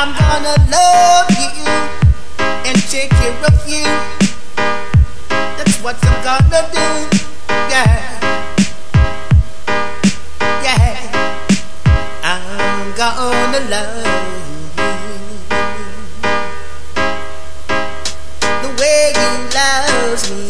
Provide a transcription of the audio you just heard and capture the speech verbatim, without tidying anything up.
I'm gonna love you and take care of you. That's what I'm gonna do. Yeah, yeah. I'm gonna love you the way you love me.